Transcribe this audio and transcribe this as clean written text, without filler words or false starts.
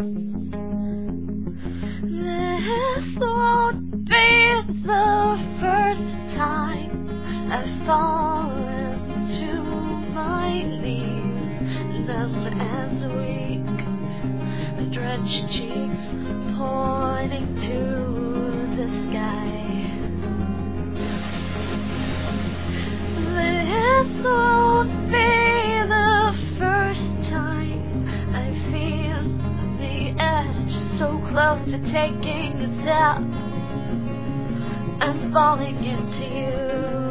This won't be the first time I've fallen to my knees, numb and weak, drenched cheeks pointing to the sky. This won't be the first time I feel the edge so close to taking a step and falling into you.